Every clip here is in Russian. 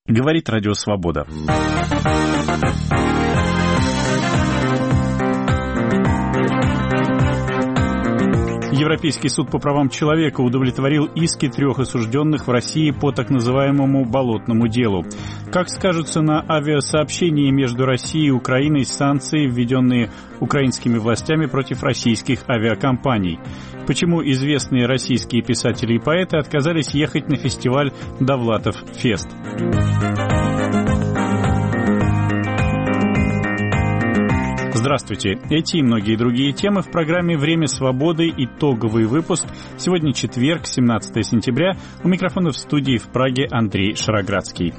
Говорит Радио Свобода. Европейский суд по правам человека удовлетворил иски 3 осужденных в России по так называемому «болотному делу». Как скажутся на авиасообщении между Россией и Украиной санкции, введенные украинскими властями против российских авиакомпаний? Почему известные российские писатели и поэты отказались ехать на фестиваль «Довлатов Фест»? Здравствуйте. Эти и многие другие темы в программе «Время свободы». Итоговый выпуск. Сегодня четверг, 17 сентября. У микрофона в студии в Праге Андрей Шароградский.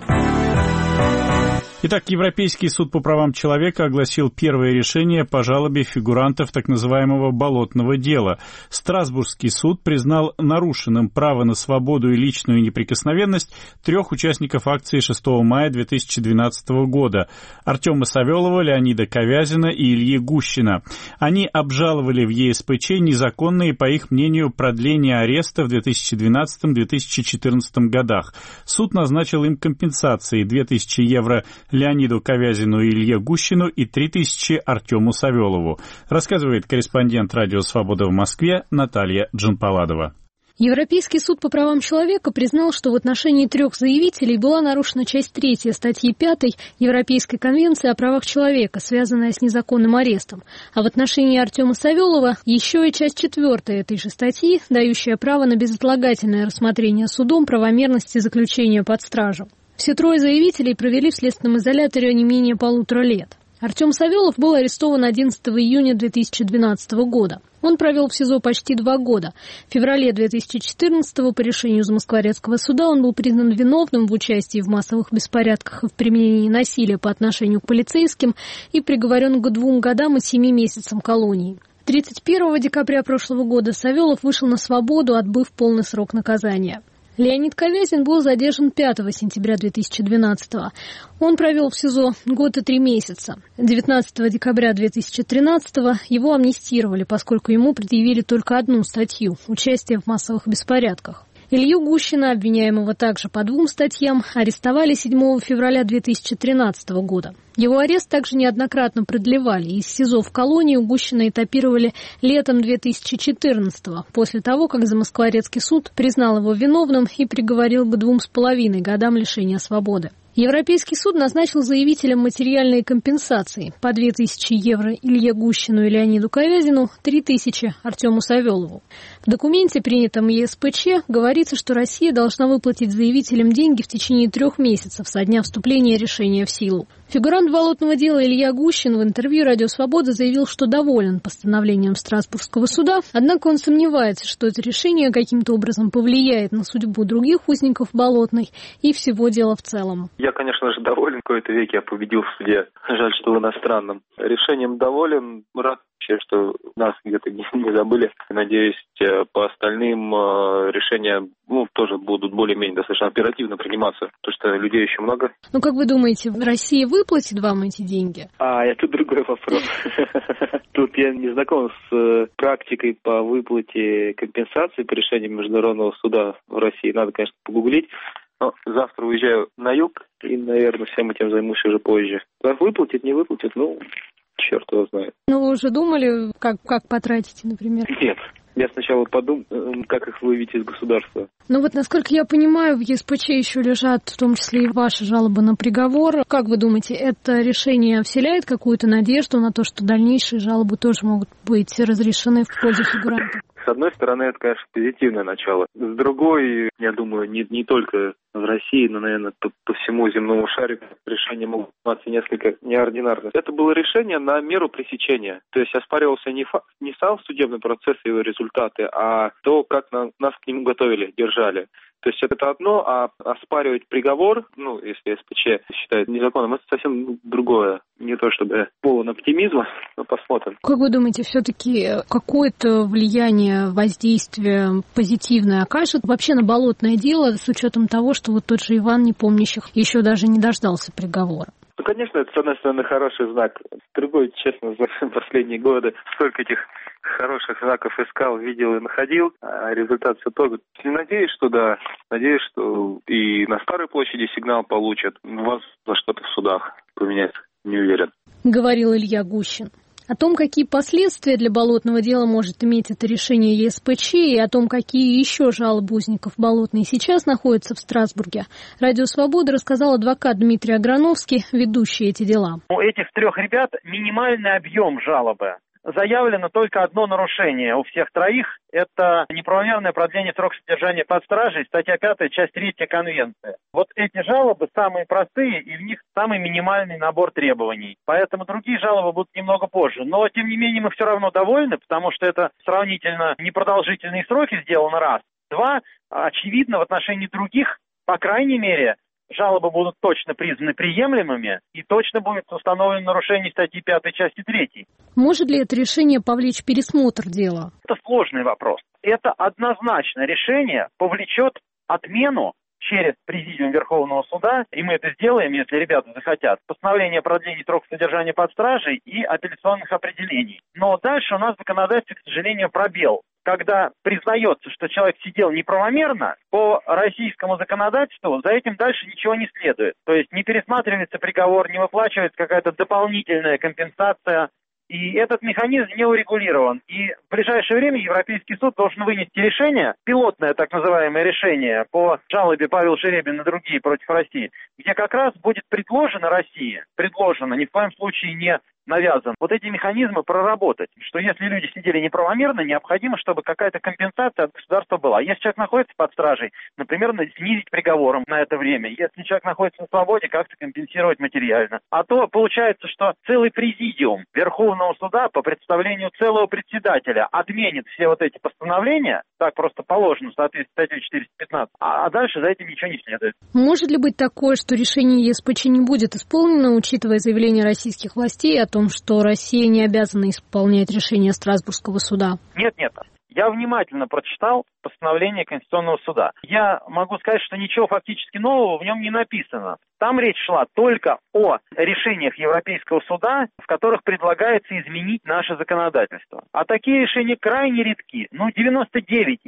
Итак, Европейский суд по правам человека огласил первое решение по жалобе фигурантов так называемого «болотного дела». Страсбургский суд признал нарушенным право на свободу и личную неприкосновенность 3 участников акции 6 мая 2012 года – Артема Савелова, Леонида Ковязина и Ильи Гущина. Они обжаловали в ЕСПЧ незаконные, по их мнению, продления ареста в 2012-2014 годах. Суд назначил им компенсации – 2000 евро Леониду Ковязину и Илье Гущину и 3000 Артему Савелову. Рассказывает корреспондент Радио Свобода в Москве Наталья Джанпаладова. Европейский суд по правам человека признал, что в отношении 3 заявителей была нарушена часть 3 статьи 5 Европейской конвенции о правах человека, связанная с незаконным арестом. А в отношении Артема Савелова еще и часть 4 этой же статьи, дающая право на безотлагательное рассмотрение судом правомерности заключения под стражу. Все 3 заявителей провели в следственном изоляторе не менее 1,5 лет. Артем Савелов был арестован 11 июня 2012 года. Он провел в СИЗО почти 2 года. В феврале 2014 по решению Замоскворецкого суда он был признан виновным в участии в массовых беспорядках и в применении насилия по отношению к полицейским и приговорен к 2 годам и 7 месяцам колонии. 31 декабря прошлого года Савелов вышел на свободу, отбыв полный срок наказания. Леонид Ковязин был задержан 5 сентября 2012 года. Он провел в СИЗО 1 год и 3 месяца. 19 декабря 2013 его амнистировали, поскольку ему предъявили только одну статью – участие в массовых беспорядках. Илью Гущина, обвиняемого также по 2 статьям, арестовали 7 февраля 2013 года. Его арест также неоднократно продлевали. Из СИЗО в колонию Гущина этапировали летом 2014 после того, как Замоскворецкий суд признал его виновным и приговорил к 2,5 годам лишения свободы. Европейский суд назначил заявителям материальные компенсации по 2000 евро Илье Гущину и Леониду Ковязину, 3000 Артему Савелову. В документе, принятом ЕСПЧ, говорится, что Россия должна выплатить заявителям деньги в течение 3 месяцев со дня вступления решения в силу. Фигурант болотного дела Илья Гущин в интервью «Радио Свобода» заявил, что доволен постановлением Страсбургского суда, однако он сомневается, что это решение каким-то образом повлияет на судьбу других узников Болотной и всего дела в целом. Я, конечно же, доволен. В какой-то веке я победил в суде. Жаль, что в иностранном. Решением доволен. Рад, что нас где-то не забыли. Надеюсь, по остальным решениям тоже будут более-менее достаточно оперативно приниматься, потому что людей еще много. Как вы думаете, Россия выплатит вам эти деньги? Это другой вопрос. Тут я не знаком с практикой по выплате компенсации по решению Международного суда в России. Надо, конечно, погуглить. Но завтра уезжаю на юг и, наверное, всем этим займусь уже позже. Выплатит, не выплатит, черт его знает. Вы уже думали, как потратите, например? Нет. Я сначала подумал, как их вывести из государства. Насколько я понимаю, в ЕСПЧ еще лежат в том числе и ваши жалобы на приговор. Как вы думаете, это решение вселяет какую-то надежду на то, что дальнейшие жалобы тоже могут быть разрешены в пользу фигурантов? С одной стороны, это, конечно, позитивное начало. С другой, я думаю, не только в России, но, наверное, по всему земному шару решения могут быть несколько неординарных. Это было решение на меру пресечения. То есть оспаривался не сам судебный процесс и его результаты, а то, как нас к нему готовили, держали. То есть это одно, а оспаривать приговор, если СПЧ считает незаконным, это совсем другое. Не то чтобы полон оптимизма, но посмотрим. Как вы думаете, все-таки какое-то влияние, воздействие позитивное окажет вообще на болотное дело с учетом того, что тот же Иван Непомнящих еще даже не дождался приговора? конечно, это, с одной стороны, хороший знак. С другой, честно, за последние годы столько этих хороших знаков искал, видел и находил, а результат все тот же. Надеюсь, что да. Надеюсь, что и на Старой площади сигнал получат. Возможно, что-то в судах поменяется. Не уверен. Говорил Илья Гущин. О том, какие последствия для болотного дела может иметь это решение ЕСПЧ, и о том, какие еще жалобы узников Болотной сейчас находятся в Страсбурге, Радио Свобода рассказал адвокат Дмитрий Аграновский, ведущий эти дела. У этих трех ребят минимальный объем жалобы. Заявлено только одно нарушение у всех троих. Это неправомерное продление срока содержания под стражей, статья 5, часть 3 Конвенции. Вот эти жалобы самые простые, и в них самый минимальный набор требований. Поэтому другие жалобы будут немного позже. Но, тем не менее, мы все равно довольны, потому что это сравнительно непродолжительные сроки сделано раз. Два, очевидно, в отношении других, по крайней мере, жалобы будут точно признаны приемлемыми и точно будет установлено нарушение статьи 5 части 3. Может ли это решение повлечь пересмотр дела? Это сложный вопрос. Это однозначно решение повлечет отмену через Президиум Верховного Суда, и мы это сделаем, если ребята захотят, постановление о продлении срока содержания под стражей и апелляционных определений. Но дальше у нас в законодательстве, к сожалению, пробел. Когда признается, что человек сидел неправомерно, по российскому законодательству за этим дальше ничего не следует. То есть не пересматривается приговор, не выплачивается какая-то дополнительная компенсация. И этот механизм не урегулирован. И в ближайшее время Европейский суд должен вынести решение, пилотное так называемое решение по жалобе Павел Жеребин и другие против России, где как раз будет предложено России, ни в коем случае не навязан, вот эти механизмы проработать, что если люди сидели неправомерно, необходимо, чтобы какая-то компенсация от государства была. Если человек находится под стражей, например, снизить приговором на это время. Если человек находится на свободе, как-то компенсировать материально. А то получается, что целый президиум Верховного суда по представлению целого председателя отменит все вот эти постановления, так просто положено в соответствии с статьей 415, а дальше за этим ничего не следует. Может ли быть такое, что решение ЕСПЧ не будет исполнено, учитывая заявление российских властей о том, что Россия не обязана исполнять решение Страсбургского суда? Нет. Я внимательно прочитал постановление Конституционного суда. Я могу сказать, что ничего фактически нового в нем не написано. Там речь шла только о решениях Европейского суда, в которых предлагается изменить наше законодательство. А такие решения крайне редки. 99,9%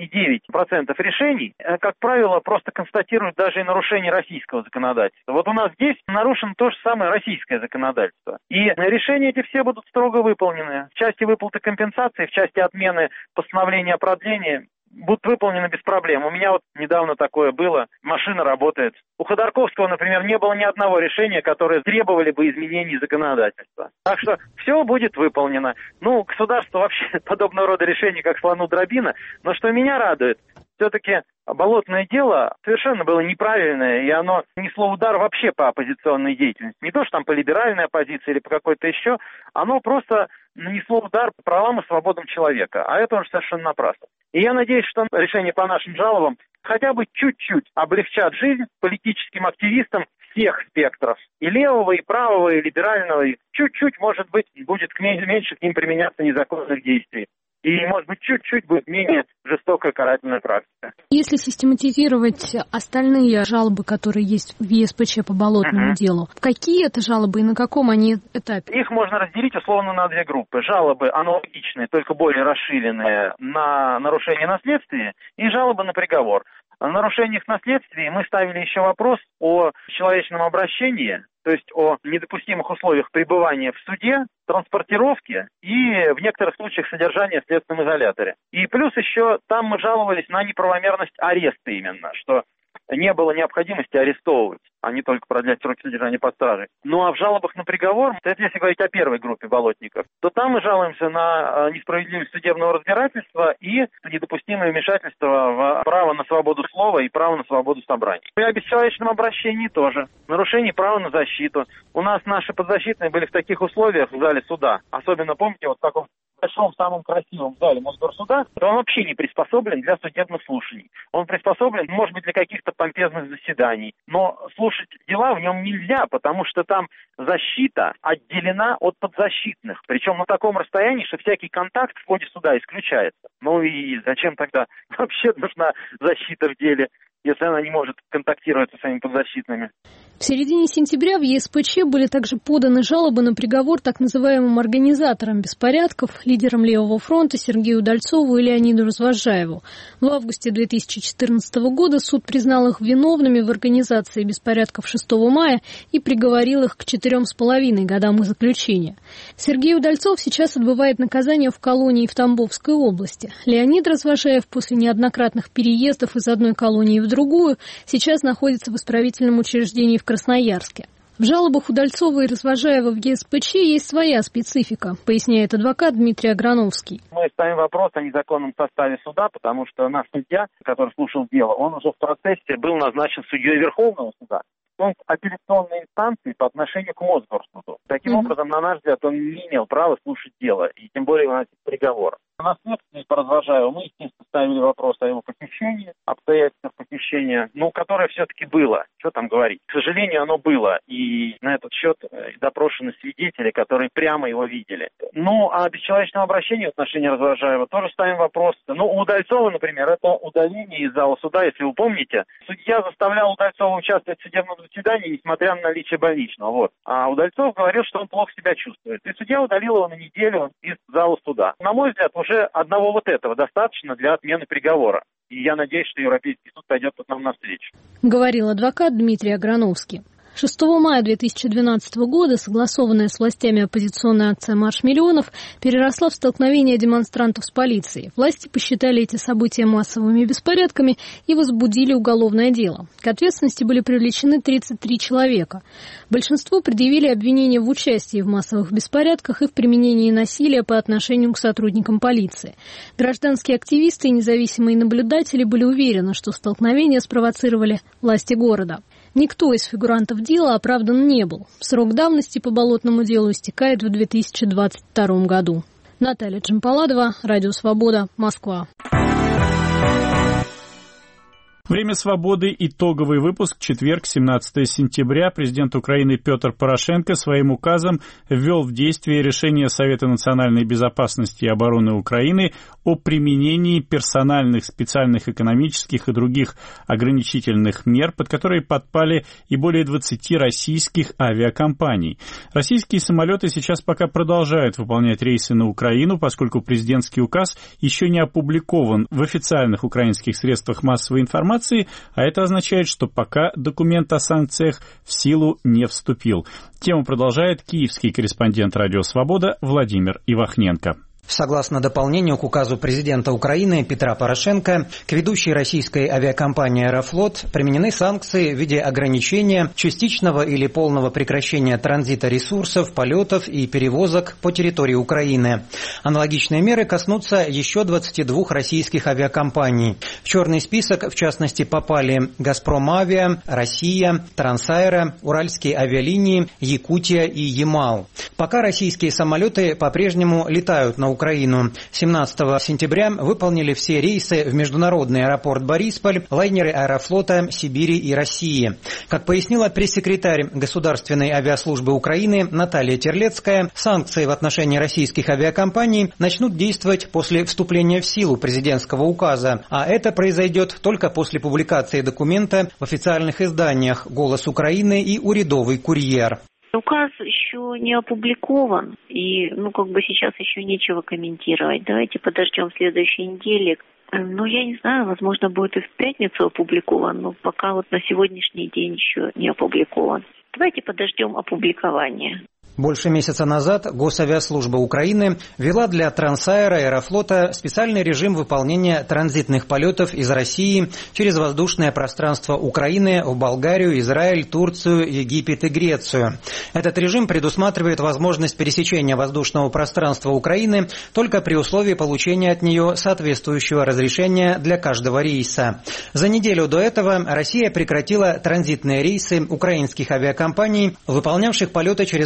решений, как правило, просто констатируют даже и нарушение российского законодательства. Вот у нас здесь нарушено то же самое российское законодательство. И решения эти все будут строго выполнены. В части выплаты компенсации, в части отмены постановления о продлении будут выполнены без проблем. У меня вот недавно такое было. Машина работает. У Ходорковского, например, не было ни одного решения, которое требовали бы изменений законодательства. Так что все будет выполнено. Государство вообще подобного рода решения, как слону дробина. Но что меня радует, все-таки болотное дело совершенно было неправильное, и оно несло удар вообще по оппозиционной деятельности. Не то, что там по либеральной оппозиции или по какой-то еще, оно просто нанесло удар по правам и свободам человека. А это уже совершенно напрасно. И я надеюсь, что решение по нашим жалобам хотя бы чуть-чуть облегчат жизнь политическим активистам всех спектров. И левого, и правого, и либерального. И чуть-чуть, может быть, будет меньше к ним применяться незаконных действий. И, может быть, чуть-чуть будет менее жестокая карательная практика. Если систематизировать остальные жалобы, которые есть в ЕСПЧ по болотному делу, какие это жалобы и на каком они этапе? Их можно разделить условно на две группы. Жалобы аналогичные, только более расширенные, на нарушение наследствия, и жалобы на приговор. В нарушениях наследствия мы ставили еще вопрос о человечном обращении, то есть о недопустимых условиях пребывания в суде, транспортировке и в некоторых случаях содержания в следственном изоляторе. И плюс еще там мы жаловались на неправомерность ареста именно, что не было необходимости арестовывать, а не только продлять сроки содержания под стражей. Ну а в жалобах на приговор, это если говорить о первой группе болотников, то там мы жалуемся на несправедливость судебного разбирательства и недопустимое вмешательство в право на свободу слова и право на свободу собраний. И о бесчеловечном обращении тоже. Нарушение права на защиту. У нас наши подзащитные были в таких условиях в зале суда. Особенно, помните, вот в таком большом, самом красивом зале Мосгорсуда, он вообще не приспособлен для судебных слушаний. Он приспособлен, может быть, для каких-то помпезных заседаний. Но слушать дела в нем нельзя, потому что там защита отделена от подзащитных. Причем на таком расстоянии, что всякий контакт в ходе суда исключается. Ну и зачем тогда вообще нужна защита в деле? если она не может контактировать со своими подзащитными. В середине сентября в ЕСПЧ были также поданы жалобы на приговор так называемым организаторам беспорядков, лидерам Левого фронта Сергею Удальцову и Леониду Развозжаеву. В августе 2014 года суд признал их виновными в организации беспорядков 6 мая и приговорил их к 4,5 годам заключения. Сергей Удальцов сейчас отбывает наказание в колонии в Тамбовской области. Леонид Развозжаев после неоднократных переездов из одной колонии в другую сейчас находится в исправительном учреждении в Красноярске. В жалобах Удальцова и Развозжаева в ЕСПЧ есть своя специфика, поясняет адвокат Дмитрий Аграновский. Мы ставим вопрос о незаконном составе суда, потому что наш судья, который слушал дело, он уже в процессе был назначен судьей Верховного суда. Он апелляционной инстанции по отношению к Мосгорсуду. Таким образом, на наш взгляд, он не имел права слушать дело, и тем более выносить приговор. На следствии по Развозжаеву мы, естественно, ставили вопрос о его похищении, обстоятельствах похищения, которое все-таки было. Что там говорить? К сожалению, оно было. И на этот счет допрошены свидетели, которые прямо его видели. А бесчеловечного обращения в отношении Развозжаева тоже ставим вопрос. У Удальцова, например, это удаление из зала суда, если вы помните. Судья заставлял Удальцова участвовать в судебном заседании, несмотря на наличие больничного. А Удальцов говорил, что он плохо себя чувствует. И судья удалил его на неделю из зала суда. На мой взгляд, уже одного этого достаточно для отмены приговора. И я надеюсь, что Европейский суд пойдет тут нам навстречу. Говорил адвокат Дмитрий Аграновский. 6 мая 2012 года согласованная с властями оппозиционная акция «Марш миллионов» переросла в столкновение демонстрантов с полицией. Власти посчитали эти события массовыми беспорядками и возбудили уголовное дело. К ответственности были привлечены 33 человека. Большинство предъявили обвинения в участии в массовых беспорядках и в применении насилия по отношению к сотрудникам полиции. Гражданские активисты и независимые наблюдатели были уверены, что столкновения спровоцировали власти города. Никто из фигурантов дела оправдан не был. Срок давности по болотному делу истекает в 2022 году. Наталья Джампаладова, Радио Свобода, Москва. Время свободы. Итоговый выпуск. Четверг, 17 сентября. Президент Украины Петр Порошенко своим указом ввел в действие решение Совета национальной безопасности и обороны Украины о применении персональных, специальных экономических и других ограничительных мер, под которые подпали и более 20 российских авиакомпаний. Российские самолеты сейчас пока продолжают выполнять рейсы на Украину, поскольку президентский указ еще не опубликован в официальных украинских средствах массовой информации, а это означает, что пока документ о санкциях в силу не вступил. Тему продолжает киевский корреспондент «Радио Свобода» Владимир Ивахненко. Согласно дополнению к указу президента Украины Петра Порошенко, к ведущей российской авиакомпании «Аэрофлот» применены санкции в виде ограничения частичного или полного прекращения транзита ресурсов, полетов и перевозок по территории Украины. Аналогичные меры коснутся еще 22 российских авиакомпаний. В черный список, в частности, попали «Газпромавиа», «Россия», «Трансаэро», «Уральские авиалинии», «Якутия» и «Ямал». Пока российские самолеты по-прежнему летают на Украину. 17 сентября выполнили все рейсы в международный аэропорт Борисполь, лайнеры Аэрофлота, Сибири и России. Как пояснила пресс-секретарь Государственной авиаслужбы Украины Наталья Терлецкая, санкции в отношении российских авиакомпаний начнут действовать после вступления в силу президентского указа, а это произойдет только после публикации документа в официальных изданиях «Голос Украины» и «Урядовый курьер». Указ еще не опубликован, и, сейчас еще нечего комментировать. Давайте подождем следующей недели. Я не знаю, возможно, будет и в пятницу опубликован, но пока на сегодняшний день еще не опубликован. Давайте подождем опубликования. Больше месяца назад Госавиаслужба Украины ввела для Трансаэро и Аэрофлота специальный режим выполнения транзитных полетов из России через воздушное пространство Украины в Болгарию, Израиль, Турцию, Египет и Грецию. Этот режим предусматривает возможность пересечения воздушного пространства Украины только при условии получения от нее соответствующего разрешения для каждого рейса. За неделю до этого Россия прекратила транзитные рейсы украинских авиакомпаний, выполнявших полеты через воздушное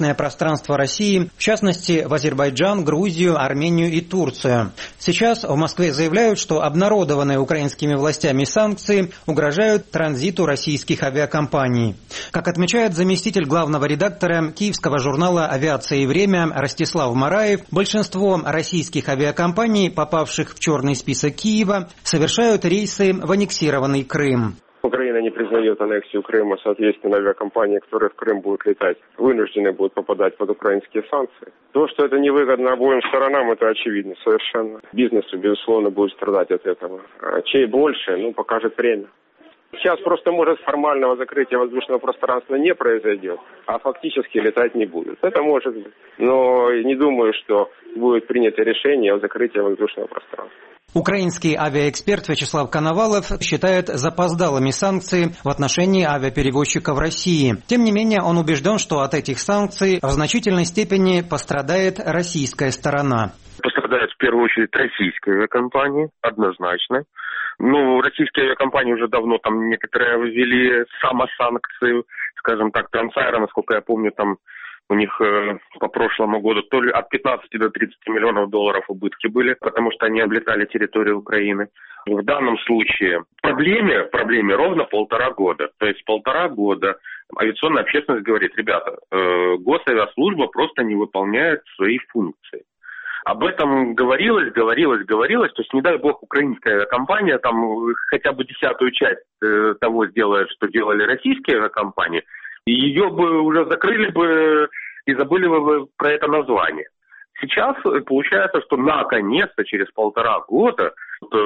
воздушное пространство России, в частности в Азербайджан, Грузию, Армению и Турцию. Сейчас в Москве заявляют, что обнародованные украинскими властями санкции угрожают транзиту российских авиакомпаний. Как отмечает заместитель главного редактора киевского журнала «Авиация и время» Ростислав Мараев, большинство российских авиакомпаний, попавших в черный список Киева, совершают рейсы в аннексированный Крым. Украина не признает аннексию Крыма, соответственно, авиакомпании, которые в Крым будут летать, вынуждены будут попадать под украинские санкции. То, что это невыгодно обоим сторонам, это очевидно совершенно. Бизнесу, безусловно, будет страдать от этого. А чей больше, покажет время. Сейчас просто, может, формального закрытия воздушного пространства не произойдет, а фактически летать не будут. Это может быть. Но не думаю, что будет принято решение о закрытии воздушного пространства. Украинский авиаэксперт Вячеслав Коновалов считает запоздалыми санкции в отношении авиаперевозчиков России. Тем не менее, он убежден, что от этих санкций в значительной степени пострадает российская сторона. Пострадают в первую очередь российские авиакомпании, однозначно. Российские авиакомпании уже давно там некоторые ввели самосанкции, скажем так, Трансайра, насколько я помню, там у них по прошлому году то ли от 15 до 30 миллионов долларов убытки были, потому что они облетали территорию Украины. В данном случае проблеме ровно 1,5 года. То есть 1,5 года авиационная общественность говорит: ребята, госавиаслужба просто не выполняет свои функции. Об этом говорилось. То есть, не дай бог, украинская авиакомпания там хотя бы 10-ю часть того сделает, что делали российские авиакомпании, и ее бы уже закрыли бы и забыли бы про это название. Сейчас получается, что наконец-то через 1,5 года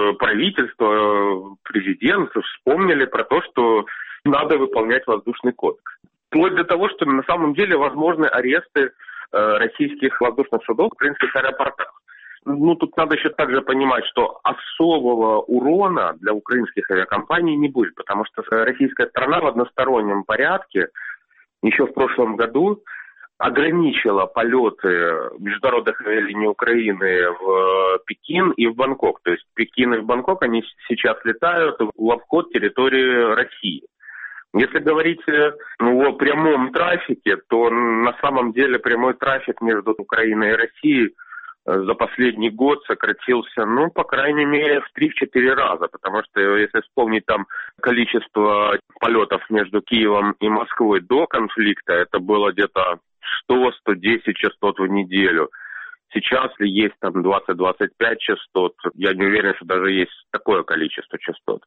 правительство, президент вспомнили про то, что надо выполнять воздушный кодекс. Вплоть до того, что на самом деле возможны аресты российских воздушных судов в украинских аэропортах. Тут надо еще также понимать, что особого урона для украинских авиакомпаний не будет, потому что российская сторона в одностороннем порядке еще в прошлом году ограничила полеты международных авиалиний Украины в Пекин и в Бангкок. То есть Пекин и в Бангкок они сейчас летают в обход территории России. Если говорить о прямом трафике, то на самом деле прямой трафик между Украиной и Россией за последний год сократился, по крайней мере, в 3-4 раза. Потому что, если вспомнить там количество полетов между Киевом и Москвой до конфликта, это было где-то 100-110 частот в неделю. Сейчас ли есть там 20-25 частот, я не уверен, что даже есть такое количество частот.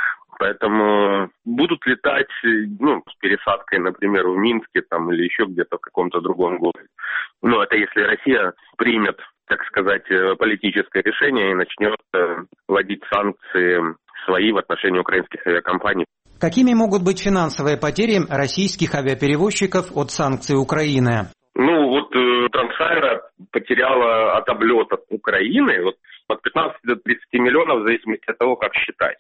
Поэтому будут летать, с пересадкой, например, в Минске там, или еще где-то в каком-то другом городе. Это если Россия примет, так сказать, политическое решение и начнет вводить санкции свои в отношении украинских авиакомпаний. Какими могут быть финансовые потери российских авиаперевозчиков от санкций Украины? Трансайра потеряла от облета Украины от 15 до 30 миллионов в зависимости от того, как считать.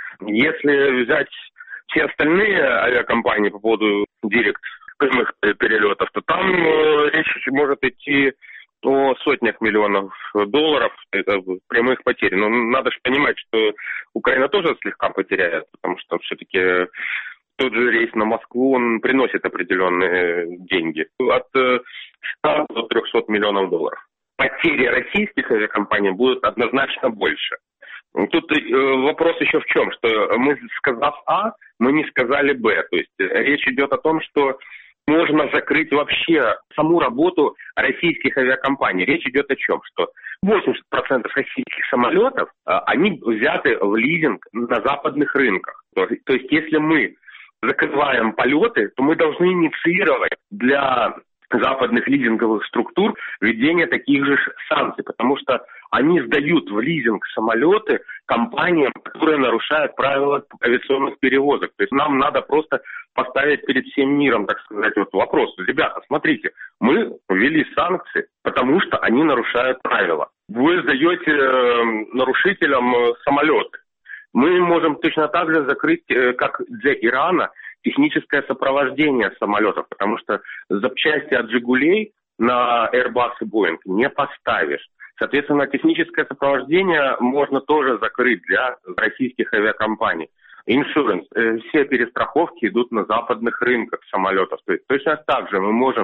Если взять все остальные авиакомпании по поводу директ прямых перелетов, то там речь может идти о сотнях миллионов долларов прямых потерь. Но надо же понимать, что Украина тоже слегка потеряет, потому что все-таки тот же рейс на Москву, он приносит определенные деньги. От 100 до 300 миллионов долларов. Потери российских авиакомпаний будут однозначно больше. Тут вопрос еще в чем, что мы, сказав А, мы не сказали Б. То есть речь идет о том, что можно закрыть вообще саму работу российских авиакомпаний. Речь идет о чем? Что 80% российских самолетов, они взяты в лизинг на западных рынках. То есть если мы закрываем полеты, то мы должны инициировать для западных лизинговых структур введение таких же санкций, потому что они сдают в лизинг самолеты компаниям, которые нарушают правила авиационных перевозок. То есть нам надо просто поставить перед всем миром, так сказать, вопрос. Ребята, смотрите, мы ввели санкции, потому что они нарушают правила. Вы сдаете нарушителям самолеты. Мы можем точно так же закрыть, как для Ирана, техническое сопровождение самолетов, потому что запчасти от «Жигулей» на Airbus и Boeing не поставишь. Соответственно, техническое сопровождение можно тоже закрыть для российских авиакомпаний. Insurance, все перестраховки идут на западных рынках самолетов. То есть точно так же мы можем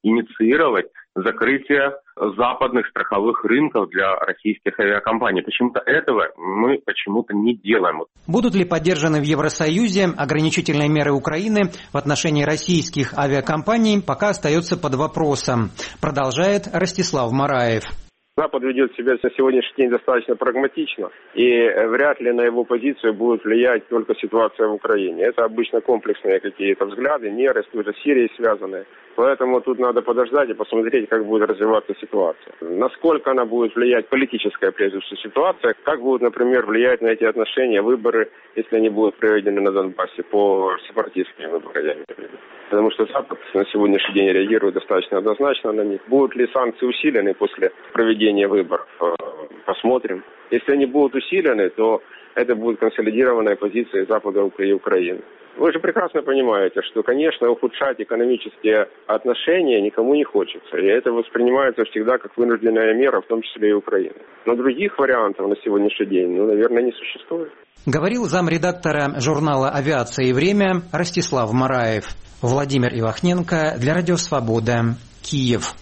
инициировать закрытие западных страховых рынков для российских авиакомпаний. Почему-то этого мы не делаем. Будут ли поддержаны в Евросоюзе ограничительные меры Украины в отношении российских авиакомпаний, пока остается под вопросом, продолжает Ростислав Мараев. Запад ведет себя на сегодняшний день достаточно прагматично, и вряд ли на его позицию будет влиять только ситуация в Украине. Это обычно комплексные какие-то взгляды, меры с той же Сирией связанные. Поэтому тут надо подождать и посмотреть, как будет развиваться ситуация. Насколько она будет влиять, политическая прежде всего ситуация, как будут, например, влиять на эти отношения выборы, если они будут проведены на Донбассе по сепаратистским выборам. Потому что Запад на сегодняшний день реагирует достаточно однозначно на них. Будут ли санкции усилены после проведения выборов? Посмотрим. Если они будут усилены, то это будет консолидированная позиция Запада и Украины. Вы же прекрасно понимаете, что, конечно, ухудшать экономические отношения никому не хочется. И это воспринимается всегда как вынужденная мера, в том числе и Украины. Но других вариантов на сегодняшний день, наверное, не существует. Говорил замредактора журнала «Авиация и время» Ростислав Мараев. Владимир Ивахненко для Радио Свобода, Киев.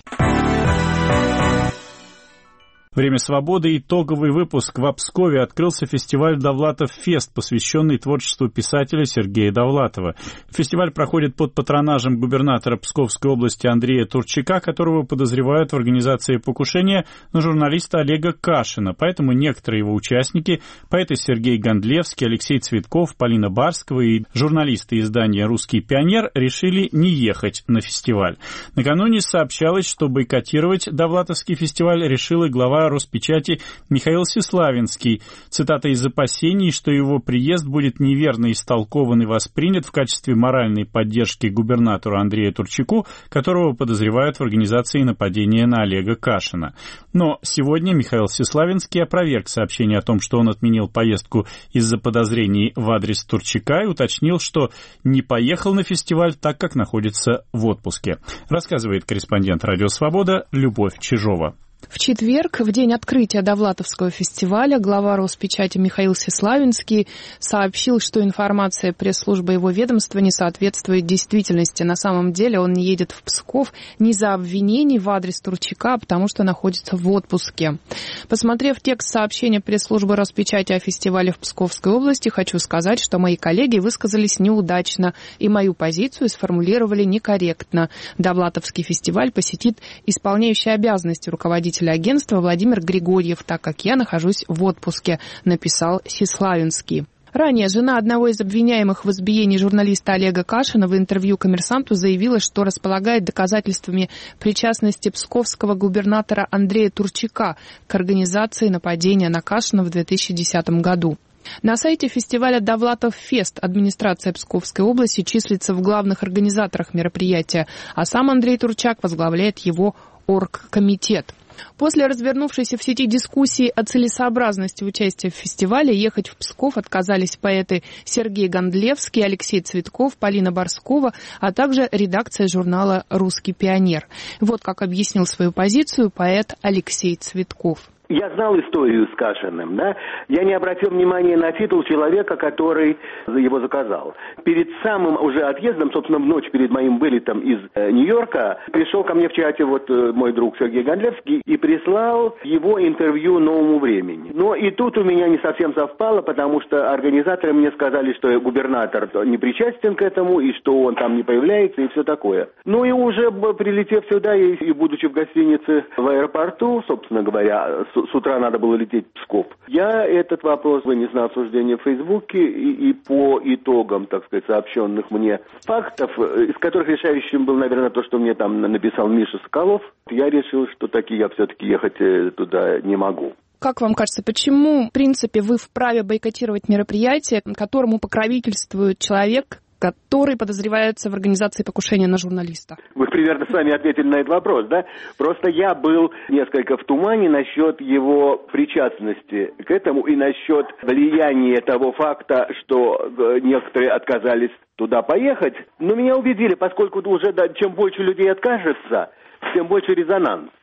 Время свободы. Итоговый выпуск. В Пскове открылся фестиваль «Довлатов-фест», посвященный творчеству писателя Сергея Довлатова. Фестиваль проходит под патронажем губернатора Псковской области Андрея Турчака, которого подозревают в организации покушения на журналиста Олега Кашина. Поэтому некоторые его участники, поэты Сергей Гондлевский, Алексей Цветков, Полина Барского и журналисты издания «Русский пионер» решили не ехать на фестиваль. Накануне сообщалось, что бойкотировать Довлатовский фестиваль решил и глава Роспечати Михаил Сеславинский. Цитата: «Из опасений, что его приезд будет неверно истолкован и воспринят в качестве моральной поддержки губернатору Андрею Турчаку, которого подозревают в организации нападения на Олега Кашина». Но сегодня Михаил Сеславинский опроверг сообщение о том, что он отменил поездку из-за подозрений в адрес Турчака, и уточнил, что не поехал на фестиваль, так как находится в отпуске. Рассказывает корреспондент «Радио Свобода» Любовь Чижова. В четверг, в день открытия Довлатовского фестиваля, глава Роспечати Михаил Сеславинский сообщил, что информация пресс-службы его ведомства не соответствует действительности. На самом деле он не едет в Псков не за обвинений в адрес Турчака, а потому что находится в отпуске. Посмотрев текст сообщения пресс-службы Роспечати о фестивале в Псковской области, хочу сказать, что мои коллеги высказались неудачно и мою позицию сформулировали некорректно. Довлатовский фестиваль посетит исполняющий обязанности руководителя агентства Владимир Григорьев, так как я нахожусь в отпуске, написал Сеславинский. Ранее жена одного из обвиняемых в избиении журналиста Олега Кашина в интервью «Коммерсанту» заявила, что располагает доказательствами причастности псковского губернатора Андрея Турчака к организации нападения на Кашина в 2010 году. На сайте фестиваля «Довлатов-фест» администрация Псковской области числится в главных организаторах мероприятия, а сам Андрей Турчак возглавляет его оргкомитет. После развернувшейся в сети дискуссии о целесообразности участия в фестивале ехать в Псков отказались поэты Сергей Гондлевский, Алексей Цветков, Полина Барскова, а также редакция журнала «Русский пионер». Вот как объяснил свою позицию поэт Алексей Цветков. Я знал историю с Кашиным, да? Я не обратил внимания на титул человека, который его заказал. Перед самым уже отъездом, собственно, в ночь перед моим вылетом из Нью-Йорка, пришел ко мне в чате мой друг Сергей Гондлевский и прислал его интервью «Новому времени». Но и тут у меня не совсем совпало, потому что организаторы мне сказали, что губернатор не причастен к этому, и что он там не появляется, и все такое. Ну и уже прилетев сюда и будучи в гостинице в аэропорту, собственно говоря, с утра надо было лететь в Псков. Я этот вопрос вынес на обсуждение в Фейсбуке и по итогам, так сказать, сообщенных мне фактов, из которых решающим был, наверное, то, что мне там написал Миша Соколов, я решил, что таки я все-таки ехать туда не могу. Как вам кажется, почему, в принципе, вы вправе бойкотировать мероприятие, которому покровительствует человек, который подозревается в организации покушения на журналиста? Вы примерно сами ответили на этот вопрос, да? Просто я был несколько в тумане насчет его причастности к этому и насчет влияния того факта, что некоторые отказались туда поехать. Но меня убедили, поскольку уже чем больше людей откажется, тем больше резонанс.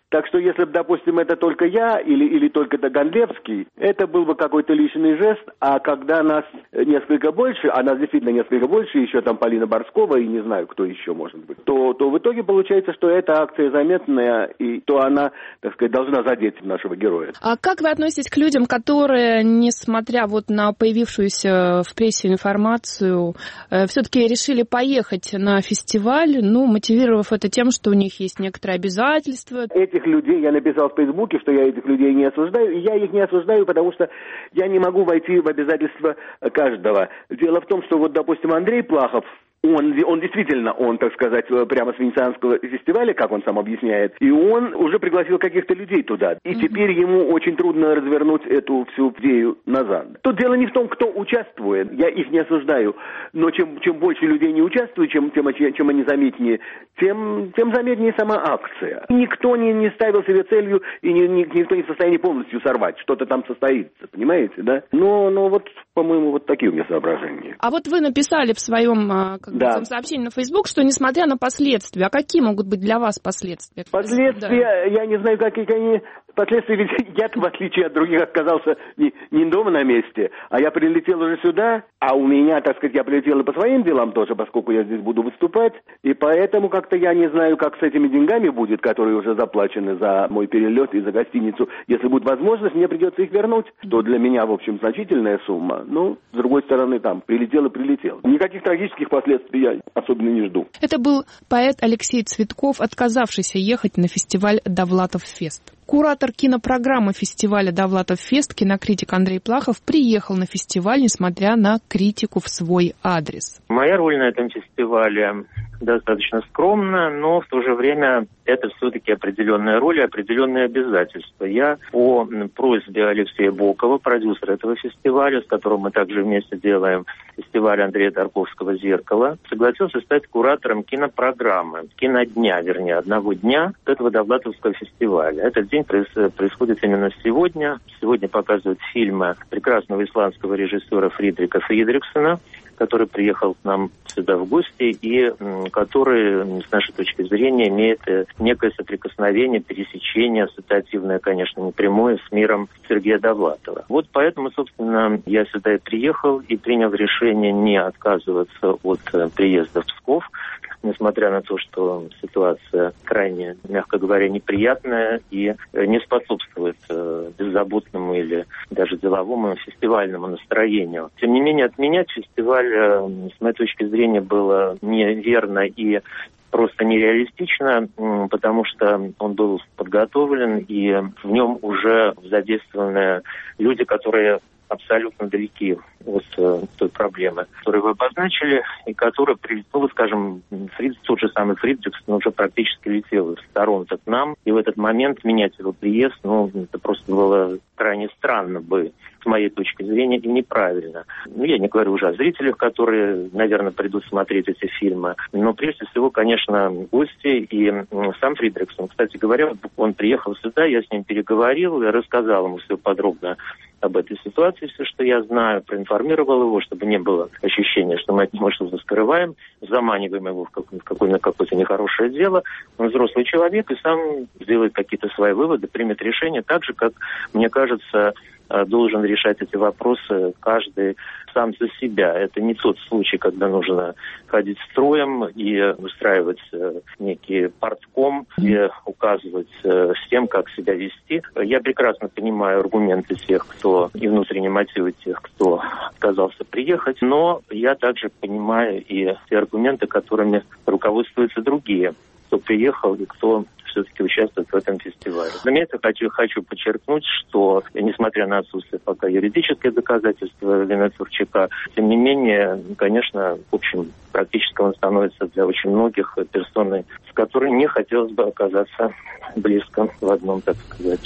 Так что если бы, допустим, это только я или только Гандлевский, это был бы какой-то личный жест, а когда нас несколько больше, а нас действительно несколько больше, еще там Полина Борскова и не знаю, кто еще может быть, то в итоге получается, что эта акция заметная, и то она, так сказать, должна задеть нашего героя. А как вы относитесь к людям, которые, несмотря вот на появившуюся в прессе информацию, все-таки решили поехать на фестиваль, мотивировав это тем, что у них есть некоторые обязательства? Этих людей, я написал в Фейсбуке, что я этих людей не осуждаю, и я их не осуждаю, потому что я не могу войти в обязательства каждого. Дело в том, что вот, допустим, Андрей Плахов, он действительно, так сказать, прямо с Венецианского фестиваля, как он сам объясняет, и он уже пригласил каких-то людей туда. И теперь ему очень трудно развернуть эту всю идею назад. Тут дело не в том, кто участвует, я их не осуждаю, но чем больше людей не участвует, чем они заметнее, тем заметнее сама акция. Никто не ставил себе целью, и никто не в состоянии полностью сорвать, что-то там состоится, понимаете, да? Но вот, по-моему, вот такие у меня соображения. А вот вы написали в своем сообщении на Facebook, что несмотря на последствия, а какие могут быть для вас последствия? Последствия, я не знаю, какие они... Последствия, ведь я, в отличие от других, оказался не дома на месте, а я прилетел уже сюда, а у меня, так сказать, я прилетел и по своим делам тоже, поскольку я здесь буду выступать, и поэтому как-то я не знаю, как с этими деньгами будет, которые уже заплачены за мой перелет и за гостиницу. Если будет возможность, мне придется их вернуть, что для меня, в общем, значительная сумма. С другой стороны, прилетел и прилетел. Никаких трагических последствий я особенно не жду. Это был поэт Алексей Цветков, отказавшийся ехать на фестиваль «Довлатов Фест». Куратор кинопрограммы фестиваля «Довлатов Фест», кинокритик Андрей Плахов, приехал на фестиваль, несмотря на критику в свой адрес. Моя роль на этом фестивале достаточно скромная, но в то же время это все-таки определенная роль и определенные обязательства. Я по просьбе Алексея Бокова, продюсера этого фестиваля, с которым мы также вместе делаем фестиваль Андрея Тарковского «Зеркало», согласился стать куратором кинопрограммы, кинодня, вернее, одного дня этого Довлатовского фестиваля. Этот день происходит именно сегодня. Сегодня показывают фильмы прекрасного исландского режиссера Фридрика Фридриксона, который приехал к нам сюда в гости и который, с нашей точки зрения, имеет некое соприкосновение, пересечение, ассоциативное, конечно, не прямое, с миром Сергея Довлатова. Вот поэтому, собственно, я сюда и приехал и принял решение не отказываться от приезда в Псков, несмотря на то, что ситуация крайне, мягко говоря, неприятная и не способствует беззаботному или даже деловому фестивальному настроению. Тем не менее, отменять фестиваль, с моей точки зрения, было неверно и просто нереалистично, потому что он был подготовлен, и в нем уже задействованы люди, которые абсолютно далеки от той проблемы, которую вы обозначили, и которая, скажем, тот же самый Фридриксон уже практически летел в сторонку к нам, и в этот момент менять его приезд, это просто было крайне странно бы, с моей точки зрения, и неправильно. Я не говорю уже о зрителях, которые, наверное, придут смотреть эти фильмы, но прежде всего, конечно, гости и сам Фридриксон. Кстати говоря, он приехал сюда, я с ним переговорил, я рассказал ему все подробно об этой ситуации, все, что я знаю, проинформировал его, чтобы не было ощущения, что мы от него что-то скрываем, заманиваем его в какое-то нехорошее дело. Он взрослый человек и сам сделает какие-то свои выводы, примет решение так же, как, мне кажется, должен решать эти вопросы каждый сам за себя. Это не тот случай, когда нужно ходить строем и устраивать некий партком и указывать всем, как себя вести. Я прекрасно понимаю аргументы тех, и внутренние мотивы тех, кто отказался приехать, но я также понимаю и те аргументы, которыми руководствуются другие, кто приехал и кто все-таки участвует в этом фестивале. Разумеется, хочу подчеркнуть, что, несмотря на отсутствие пока юридических доказательств вины Турчака, тем не менее, конечно, в общем, практически он становится для очень многих персоной, с которой не хотелось бы оказаться близко в одном, так сказать.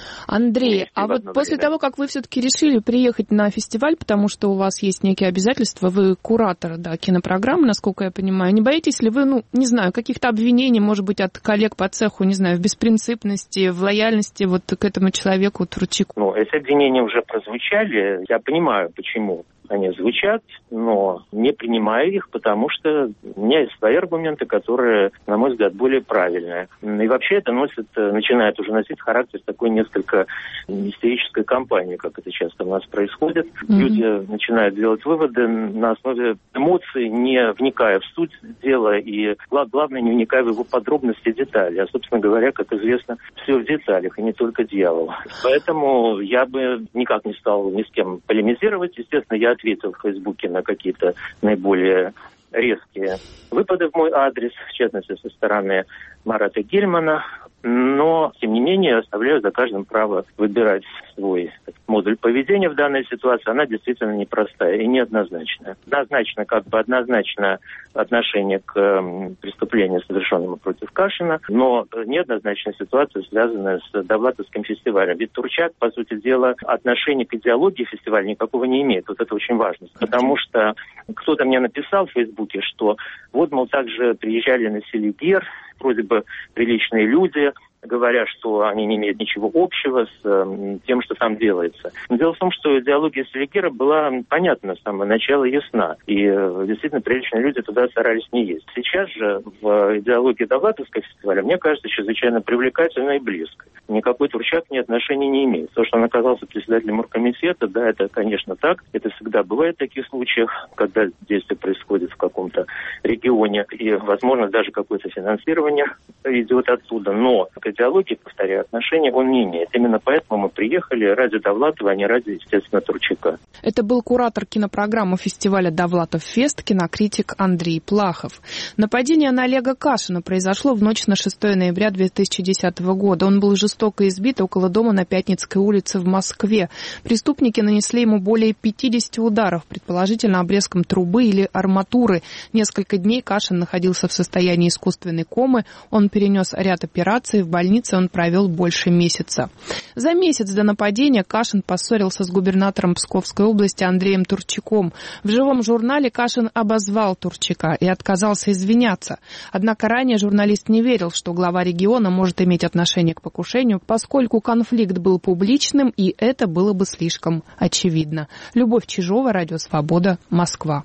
Андрей, а вот после того, как вы все-таки решили приехать на фестиваль, потому что у вас есть некие обязательства, вы куратор, кинопрограммы, насколько я понимаю, не боитесь ли вы, не знаю, каких-то обвинений, может быть, от коллег по цеху, не знаю, в беспринципности, в лояльности к этому человеку, Турчаку? Эти обвинения уже прозвучали, я понимаю, почему они звучат, но не принимаю их, потому что у меня есть свои аргументы, которые, на мой взгляд, более правильные. И вообще это начинает уже носить характер такой несколько истерической кампании, как это часто у нас происходит. Люди начинают делать выводы на основе эмоций, не вникая в суть дела и, главное, не вникая в его подробности и детали. А, собственно говоря, как известно, все в деталях, и не только дьявол. Поэтому я бы никак не стал ни с кем полемизировать. Естественно, я ответил в Фейсбуке на какие-то наиболее резкие выпады в мой адрес, в частности, со стороны Марата Гельмана. Но, тем не менее, оставляю за каждым право выбирать свой модуль поведения в данной ситуации. Она действительно непростая и неоднозначная. Однозначно отношение к преступлению, совершенному против Кашина, но неоднозначная ситуация, связанная с Довлатовским фестивалем. Ведь Турчак, по сути дела, отношения к идеологии фестиваля никакого не имеет. Вот это очень важно. Потому что кто-то мне написал в Фейсбуке, что вот, мол, также приезжали на Селигер, вроде бы приличные люди, говоря, что они не имеют ничего общего с тем, что там делается. Но дело в том, что идеология Селигера была понятна с самого начала, ясна. И действительно приличные люди туда старались не ездить. Сейчас же в идеологии Довлатовского фестиваля, мне кажется, чрезвычайно привлекательной и близкой. Никакой Турчак ни отношения не имеет. То, что он оказался председателем оргкомитета, да, это, конечно, так. Это всегда бывает в таких случаях, когда действие происходит в каком-то регионе. И, возможно, даже какое-то финансирование идет оттуда. Но к идеологии, повторяю, отношения он не имеет. Именно поэтому мы приехали ради Довлатова, а не ради, естественно, Турчака. Это был куратор кинопрограммы фестиваля «Довлатов-фест», кинокритик Андрей Плахов. Нападение на Олега Кашина произошло в ночь на 6 ноября 2010 года. Он был жестоко избит около дома на Пятницкой улице в Москве. Преступники нанесли ему более 50 ударов, предположительно обрезком трубы или арматуры. Несколько дней Кашин находился в состоянии искусственной комы. Он перенес ряд операций. В больнице он провел больше месяца. За месяц до нападения Кашин поссорился с губернатором Псковской области Андреем Турчаком. В живом журнале Кашин обозвал Турчака и отказался извиняться. Однако ранее журналист не верил, что глава региона может иметь отношение к покушению, поскольку конфликт был публичным, и это было бы слишком очевидно. Любовь Чижова, Радио Свобода, Москва.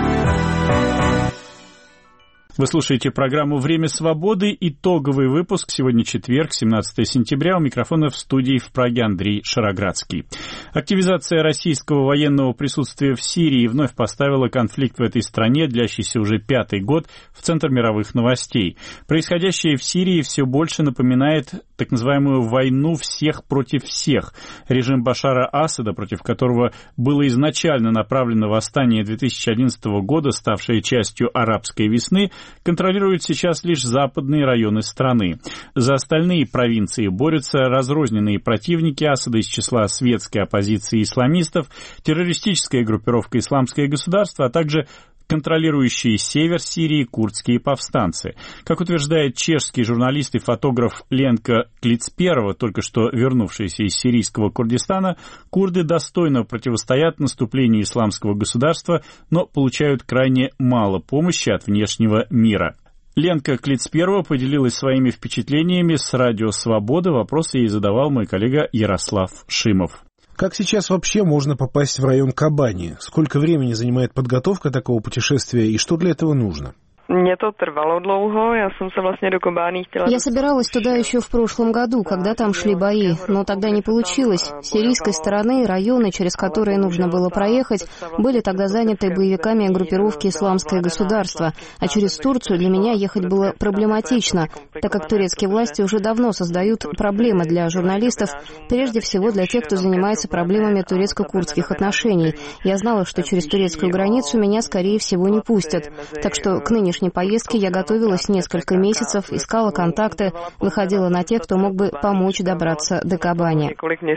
Вы слушаете программу «Время свободы». Итоговый выпуск. Сегодня четверг, 17 сентября. У микрофона в студии в Праге Андрей Шароградский. Активизация российского военного присутствия в Сирии вновь поставила конфликт в этой стране, длящийся уже 5-й год, в центр мировых новостей. Происходящее в Сирии все больше напоминает так называемую войну всех против всех. Режим Башара Асада, против которого было изначально направлено восстание 2011 года, ставшее частью арабской весны, контролирует сейчас лишь западные районы страны. За остальные провинции борются разрозненные противники Асада из числа светской оппозиции исламистов, террористическая группировка «Исламское государство», а также контролирующие север Сирии курдские повстанцы. Как утверждает чешский журналист и фотограф Ленка Клицперова, только что вернувшийся из сирийского Курдистана, курды достойно противостоят наступлению исламского государства, но получают крайне мало помощи от внешнего мира. Ленка Клицперова поделилась своими впечатлениями с Радио Свобода. Вопросы ей задавал мой коллега Ярослав Шимов. Как сейчас вообще можно попасть в район Кобани? Сколько времени занимает подготовка такого путешествия и что для этого нужно? Мне to trvalo dlouho, já jsem se vlastně do Kobány chtěla... Я собиралась туда еще в прошлом году, когда там шли бои, но тогда не получилось. С сирийской стороны районы, через которые нужно было проехать, были тогда заняты боевиками группировки «Исламское государство», а через Турцию для меня ехать было проблематично, так как турецкие власти уже давно создают проблемы для журналистов, прежде всего для тех, кто занимается проблемами турецко-курдских отношений. Я знала, что через турецкую границу меня, скорее всего, не пустят, так что к нынешней поездки я готовилась несколько месяцев, искала контакты, выходила на тех, кто мог бы помочь добраться до Кобани.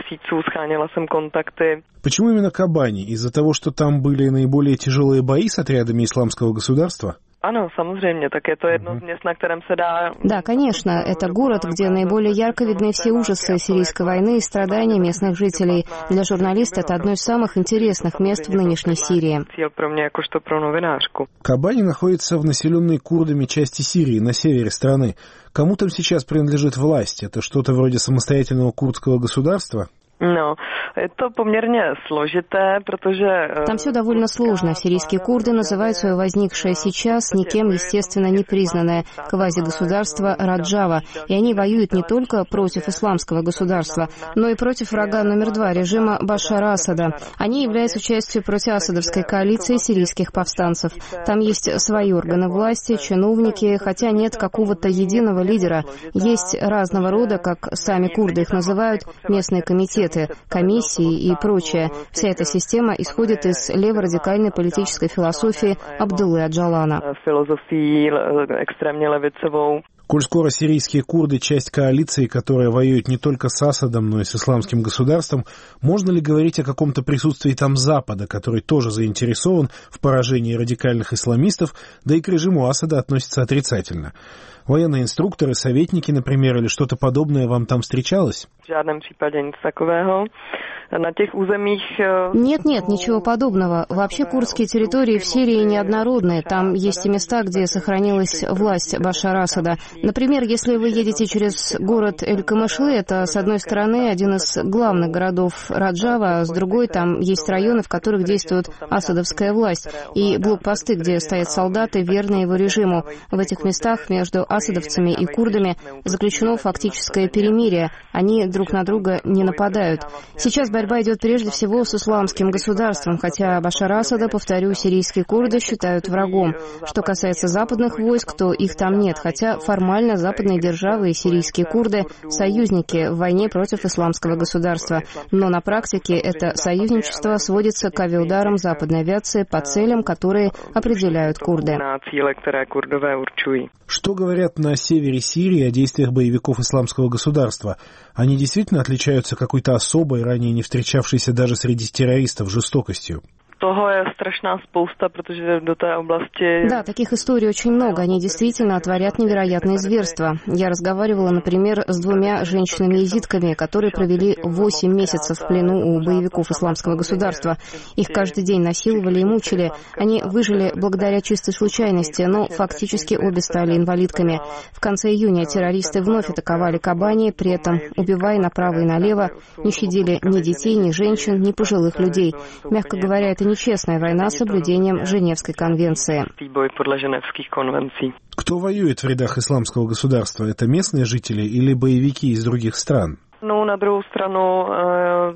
Почему именно Кобани? Из-за того, что там были наиболее тяжелые бои с отрядами Исламского государства? Да, конечно, это город, где наиболее ярко видны все ужасы сирийской войны и страдания местных жителей. Для журналиста это одно из самых интересных мест в нынешней Сирии. Кобани находится в населенной курдами части Сирии, на севере страны. Кому там сейчас принадлежит власть? Это что-то вроде самостоятельного курдского государства? это померне сложное, потому Там все довольно сложно. Сирийские курды называют свое возникшее сейчас никем, естественно, не признанное квазигосударство Раджава. И они воюют не только против исламского государства, но и против врага номер 2, режима Башара Асада. Они являются частью протиасадовской коалиции сирийских повстанцев. Там есть свои органы власти, чиновники, хотя нет какого-то единого лидера. Есть разного рода, как сами курды их называют, местные комитеты, комиссии и прочее. Вся эта система исходит из леворадикальной политической философии Абдуллы Аджалана. Коль скоро сирийские курды – часть коалиции, которая воюет не только с Асадом, но и с исламским государством, можно ли говорить о каком-то присутствии там Запада, который тоже заинтересован в поражении радикальных исламистов, да и к режиму Асада относится отрицательно? Военные инструкторы, советники, например, или что-то подобное вам там встречалось? Нет, ничего подобного. Вообще курдские территории в Сирии неоднородные. Там есть и места, где сохранилась власть Башара Асада. Например, если вы едете через город Эль-Камышлы, это, с одной стороны, один из главных городов Раджава, а с другой там есть районы, в которых действует асадовская власть, и блокпосты, где стоят солдаты, верные его режиму. В этих местах между асадовцами и курдами заключено фактическое перемирие. Они друг на друга не нападают. Сейчас борьба идет прежде всего с исламским государством, хотя Башара Асада, повторю, сирийские курды считают врагом. Что касается западных войск, то их там нет, хотя формально западные державы и сирийские курды – союзники в войне против исламского государства. Но на практике это союзничество сводится к авиаударам западной авиации по целям, которые определяют курды. Что говорят на севере Сирии о действиях боевиков исламского государства? Они действительно отличаются какой-то особой, ранее не встречавшейся даже среди террористов, жестокостью? Да, таких историй очень много. Они действительно творят невероятные зверства. Я разговаривала, например, с 2 женщинами-езидками, которые провели 8 месяцев в плену у боевиков исламского государства. Их каждый день насиловали и мучили. Они выжили благодаря чистой случайности, но фактически обе стали инвалидками. В конце июня террористы вновь атаковали Кобани, при этом убивая направо и налево, не щадили ни детей, ни женщин, ни пожилых людей. Мягко говоря, это нечестная война с соблюдением Женевской конвенции. Кто воюет в рядах исламского государства? Это местные жители или боевики из других стран? На другую сторону...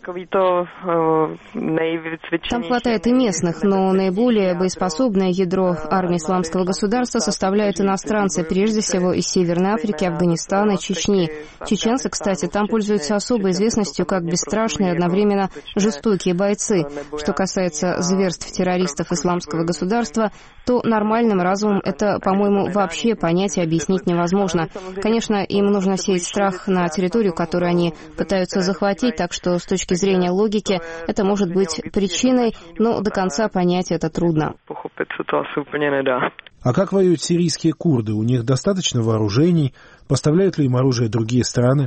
Там хватает и местных, но наиболее боеспособное ядро армии исламского государства составляют иностранцы, прежде всего из Северной Африки, Афганистана, Чечни. Чеченцы, кстати, там пользуются особой известностью как бесстрашные и одновременно жестокие бойцы. Что касается зверств террористов исламского государства, то нормальным разумом это, по-моему, вообще понять и объяснить невозможно. Конечно, им нужно сеять страх на территорию, которую они пытаются захватить, так что с точки зрения логики это может быть причиной, но до конца понять это трудно. А как воюют сирийские курды? У них достаточно вооружений? Поставляют ли им оружие другие страны?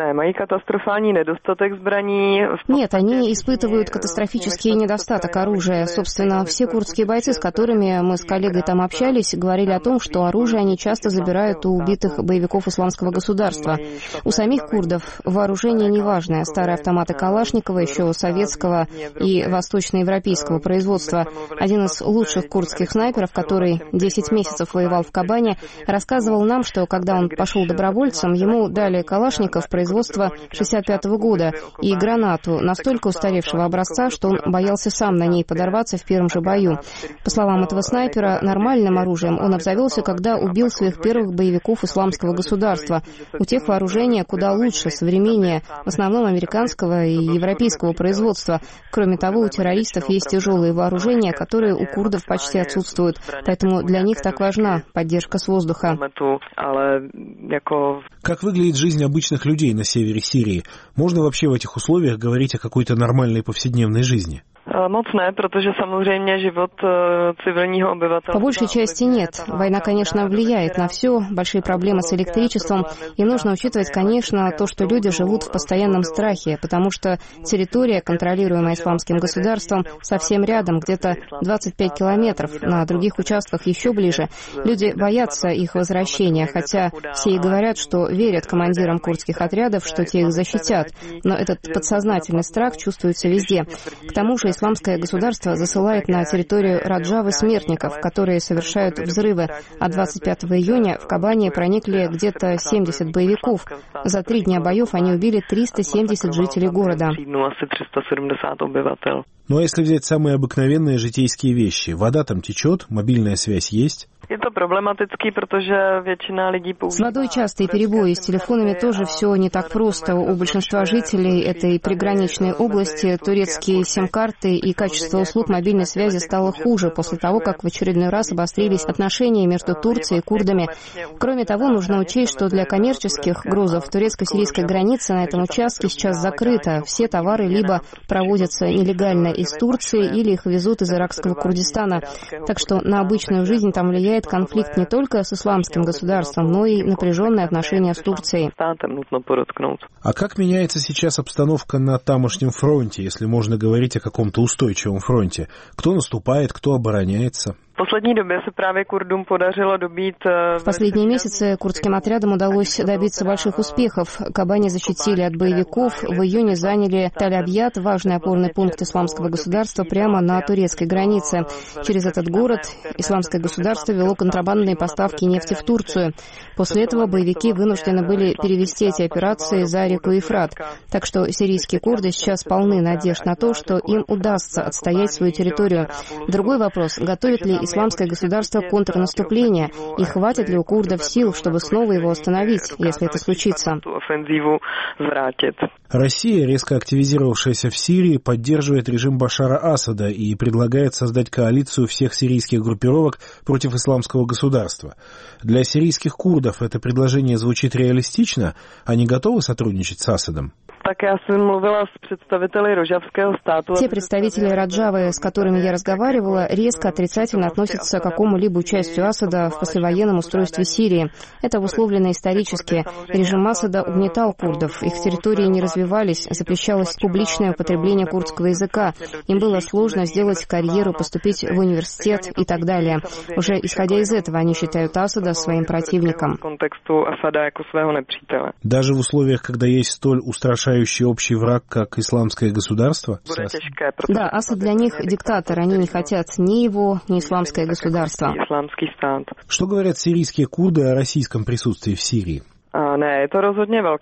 Нет, они испытывают катастрофический недостаток оружия. Собственно, все курдские бойцы, с которыми мы с коллегой там общались, говорили о том, что оружие они часто забирают у убитых боевиков исламского государства. У самих курдов вооружение неважное. Старые автоматы Калашникова, еще советского и восточноевропейского производства. Один из лучших курдских снайперов, который 10 месяцев воевал в Кобани, рассказывал нам, что когда он пошел добровольцем, ему дали Калашников производства 1965 года и гранату настолько устаревшего образца, что он боялся сам на ней подорваться в первом же бою. По словам этого снайпера, нормальным оружием он обзавелся, когда убил своих первых боевиков исламского государства. У тех вооружения куда лучше, современнее, в основном американского и европейского производства. Кроме того, у террористов есть тяжелые вооружения, которые у курдов почти отсутствуют. Поэтому для них так важна поддержка с воздуха. Как выглядит жизнь обычных людей на севере Сирии? Можно вообще в этих условиях говорить о какой-то нормальной повседневной жизни? По большей части нет. Война, конечно, влияет на все, большие проблемы с электричеством, и нужно учитывать, конечно, то, что люди живут в постоянном страхе, потому что территория, контролируемая исламским государством, совсем рядом, где-то 25 километров, на других участках еще ближе. Люди боятся их возвращения, хотя все и говорят, что верят командирам курдских отрядов, что те их защитят, но этот подсознательный страх чувствуется везде. К тому же исламское государство засылает на территорию Раджавы смертников, которые совершают взрывы. А 25 июня в Кобани проникли где-то 70 боевиков. За 3 дня боев они убили 370 жителей города. Ну а если взять самые обыкновенные житейские вещи? Вода там течет, мобильная связь есть? С водой частые перебои, с телефонами тоже все не так просто. У большинства жителей этой приграничной области турецкие сим-карты и качество услуг мобильной связи стало хуже после того, как в очередной раз обострились отношения между Турцией и курдами. Кроме того, нужно учесть, что для коммерческих грузов турецко-сирийская граница на этом участке сейчас закрыта. Все товары либо провозятся нелегально из Турции или их везут из иракского Курдистана. Так что на обычную жизнь там влияет конфликт не только с исламским государством, но и напряженные отношения с Турцией. А как меняется сейчас обстановка на тамошнем фронте, если можно говорить о каком-то устойчивом фронте? Кто наступает, кто обороняется? В последние месяцы курдским отрядам удалось добиться больших успехов. Кобани защитили от боевиков. В июне заняли Таль-Абьят, важный опорный пункт исламского государства, прямо на турецкой границе. Через этот город исламское государство вело контрабандные поставки нефти в Турцию. После этого боевики вынуждены были перевести эти операции за реку Ефрат. Так что сирийские курды сейчас полны надежд на то, что им удастся отстоять свою территорию. Другой вопрос, готовит ли исламское государство контрнаступление, и хватит ли у курдов сил, чтобы снова его остановить, если это случится. Россия, резко активизировавшаяся в Сирии, поддерживает режим Башара Асада и предлагает создать коалицию всех сирийских группировок против исламского государства. Для сирийских курдов это предложение звучит реалистично? Они готовы сотрудничать с Асадом? Те представители Раджавы, с которыми я разговаривала, резко отрицательно относятся к какому-либо участию Асада в послевоенном устройстве Сирии. Это обусловлено исторически. Режим Асада угнетал курдов, их территории не развивались, запрещалось публичное употребление курдского языка. Им было сложно сделать карьеру, поступить в университет и так далее. Уже исходя из этого, они считают Асада своим противником. Даже в условиях, когда есть столь устрашающий общий враг, как исламское государство? Да, Асад для них диктатор. Они не хотят ни его, ни исламское государство. Что говорят сирийские курды о российском присутствии в Сирии? Это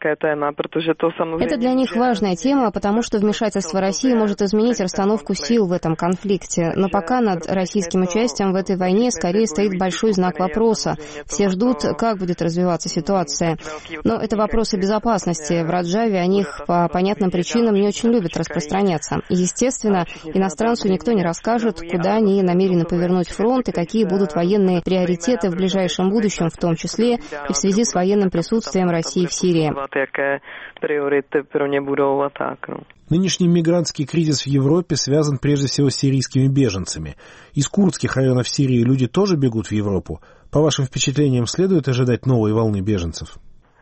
для них важная тема, потому что вмешательство России может изменить расстановку сил в этом конфликте. Но пока над российским участием в этой войне скорее стоит большой знак вопроса. Все ждут, как будет развиваться ситуация. Но это вопросы безопасности. В Раджаве о них по понятным причинам не очень любят распространяться. Естественно, иностранцу никто не расскажет, куда они намерены повернуть фронт и какие будут военные приоритеты в ближайшем будущем, в том числе и в связи с военным присутствием России в Сирии. Нынешний мигрантский кризис в Европе связан прежде всего с сирийскими беженцами. Из курдских районов Сирии люди тоже бегут в Европу. По вашим впечатлениям, следует ожидать новой волны беженцев?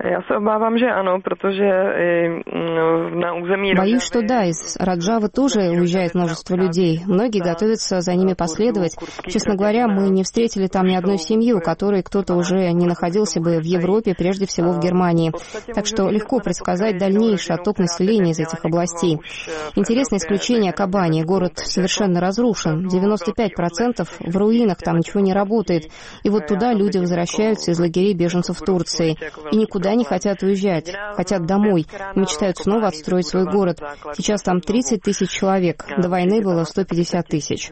Боюсь, что да, из Раджавы тоже уезжает множество людей. Многие готовятся за ними последовать. Честно говоря, мы не встретили там ни одной семьи, у которой кто-то уже не находился бы в Европе, прежде всего в Германии. Так что легко предсказать дальнейший отток населения из этих областей. Интересное исключение Кобани. Город совершенно разрушен. 95% в руинах, там ничего не работает. И вот туда люди возвращаются из лагерей беженцев Турции. И никуда не хотят уезжать, хотят домой, мечтают снова отстроить свой город. Сейчас там 30 тысяч человек, до войны было 150 тысяч.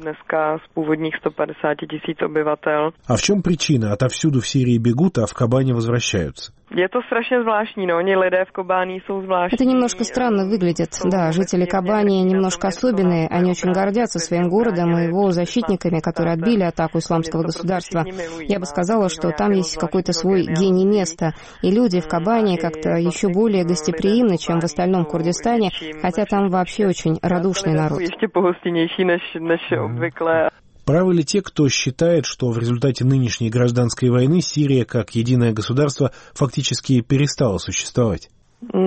А в чем причина? Отовсюду в Сирии бегут, а в Кобани возвращаются? Это немножко странно выглядит. Да, жители Кобани немножко особенные. Они очень гордятся своим городом и его защитниками, которые отбили атаку исламского государства. Я бы сказала, что там есть какой-то свой гений места. И люди в Кобани как-то еще более гостеприимны, чем в остальном Курдистане, хотя там вообще очень радушный народ. Правы ли те, кто считает, что в результате нынешней гражданской войны Сирия как единое государство фактически перестала существовать? Это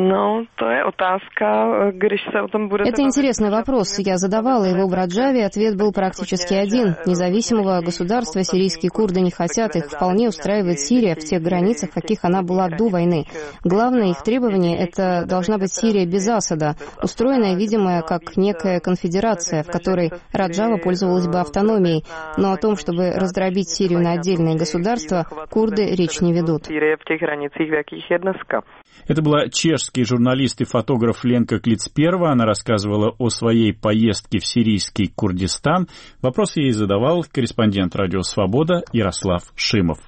интересный вопрос. Я задавала его в Раджаве, ответ был практически один. Независимого государства сирийские курды не хотят, их вполне устраивает Сирия в тех границах, в каких она была до войны. Главное их требование – это должна быть Сирия без Асада, устроенная, видимо, как некая конфедерация, в которой Раджава пользовалась бы автономией. Но о том, чтобы раздробить Сирию на отдельные государства, курды речь не ведут. Это была чешский журналист и фотограф Ленка Клицперова. Она рассказывала о своей поездке в сирийский Курдистан. Вопрос ей задавал корреспондент «Радио Свобода» Ярослав Шимов.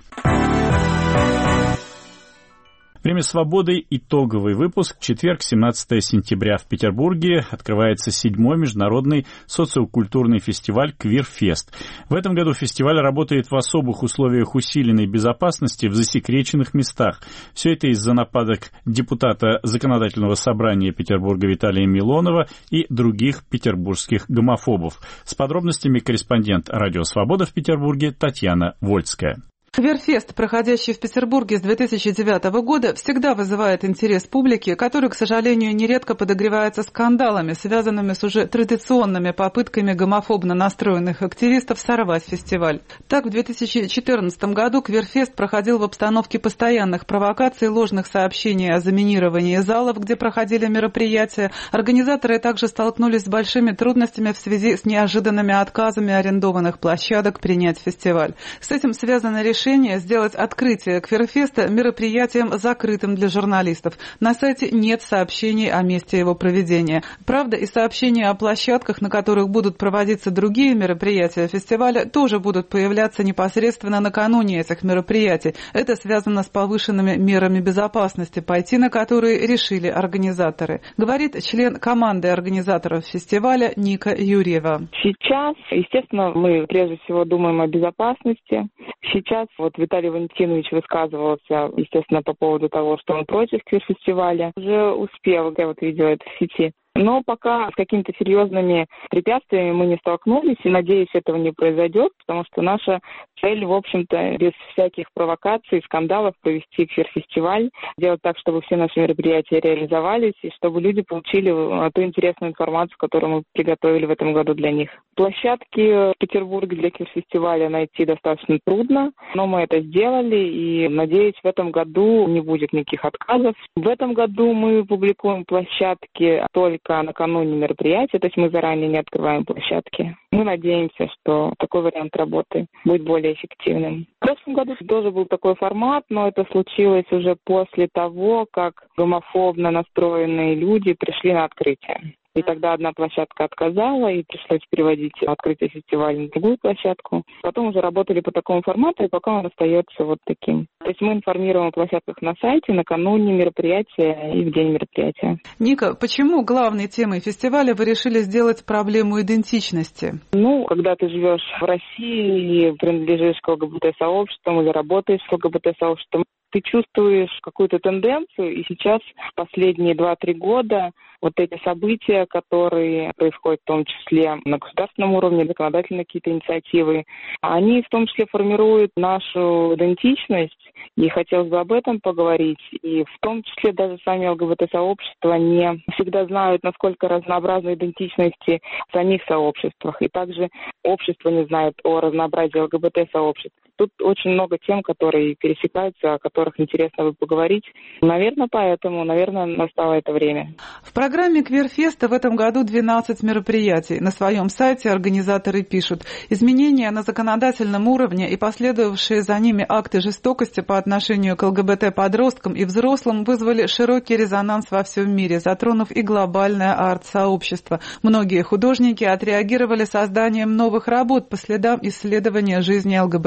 Время свободы. Итоговый выпуск. Четверг, 17 сентября. В Петербурге открывается 7-й международный социокультурный фестиваль «Квирфест». В этом году фестиваль работает в особых условиях усиленной безопасности в засекреченных местах. Все это из-за нападок депутата Законодательного собрания Петербурга Виталия Милонова и других петербургских гомофобов. С подробностями корреспондент «Радио Свобода» в Петербурге Татьяна Вольская. Квирфест, проходящий в Петербурге с 2009 года, всегда вызывает интерес публики, который, к сожалению, нередко подогревается скандалами, связанными с уже традиционными попытками гомофобно настроенных активистов сорвать фестиваль. Так, в 2014 году Квирфест проходил в обстановке постоянных провокаций, ложных сообщений о заминировании залов, где проходили мероприятия. Организаторы также столкнулись с большими трудностями в связи с неожиданными отказами арендованных площадок принять фестиваль. С этим связано решение сделать открытие Квирфеста мероприятием закрытым для журналистов. На сайте нет сообщений о месте его проведения. Правда, и сообщения о площадках, на которых будут проводиться другие мероприятия фестиваля, тоже будут появляться непосредственно накануне этих мероприятий. Это связано с повышенными мерами безопасности, пойти на которые решили организаторы. Говорит член команды организаторов фестиваля Ника Юрьева. Сейчас, естественно, мы прежде всего думаем о безопасности. Сейчас вот Виталий Валентинович высказывался, естественно, по поводу того, что он против квир-фестиваля. Уже успел, я вот видела это в сети. Но пока с какими-то серьезными препятствиями мы не столкнулись, и, надеюсь, этого не произойдет, потому что наша цель, в общем-то, без всяких провокаций, скандалов провести квир-фестиваль, сделать так, чтобы все наши мероприятия реализовались, и чтобы люди получили ту интересную информацию, которую мы приготовили в этом году для них. Площадки в Петербурге для квир-фестиваля найти достаточно трудно, но мы это сделали, и, надеюсь, в этом году не будет никаких отказов. В этом году мы публикуем площадки только накануне мероприятия, то есть мы заранее не открываем площадки. Мы надеемся, что такой вариант работы будет более эффективным. В прошлом году тоже был такой формат, но это случилось уже после того, как гомофобно настроенные люди пришли на открытие. И тогда одна площадка отказала, и пришлось переводить открытие фестиваля на другую площадку. Потом уже работали по такому формату, и пока он остается вот таким. То есть мы информируем о площадках на сайте накануне мероприятия и в день мероприятия. Ника, почему главной темой фестиваля вы решили сделать проблему идентичности? Когда ты живешь в России и принадлежишь к ЛГБТ-сообществам или работаешь с ЛГБТ-сообществом, ты чувствуешь какую-то тенденцию, и сейчас, в последние 2-3 года, вот эти события, которые происходят в том числе на государственном уровне, законодательные какие-то инициативы, они в том числе формируют нашу идентичность, и хотелось бы об этом поговорить. И в том числе даже сами ЛГБТ-сообщества не всегда знают, насколько разнообразны идентичности в самих сообществах. И также общество не знает о разнообразии ЛГБТ-сообществ. Тут очень много тем, которые пересекаются, о которых интересно бы поговорить. Наверное, поэтому, настало это время. В программе Квирфеста в этом году 12 мероприятий. На своем сайте организаторы пишут: изменения на законодательном уровне и последовавшие за ними акты жестокости по отношению к ЛГБТ-подросткам и взрослым вызвали широкий резонанс во всем мире, затронув и глобальное арт-сообщество. Многие художники отреагировали созданием новых работ по следам исследования жизни ЛГБТ в России.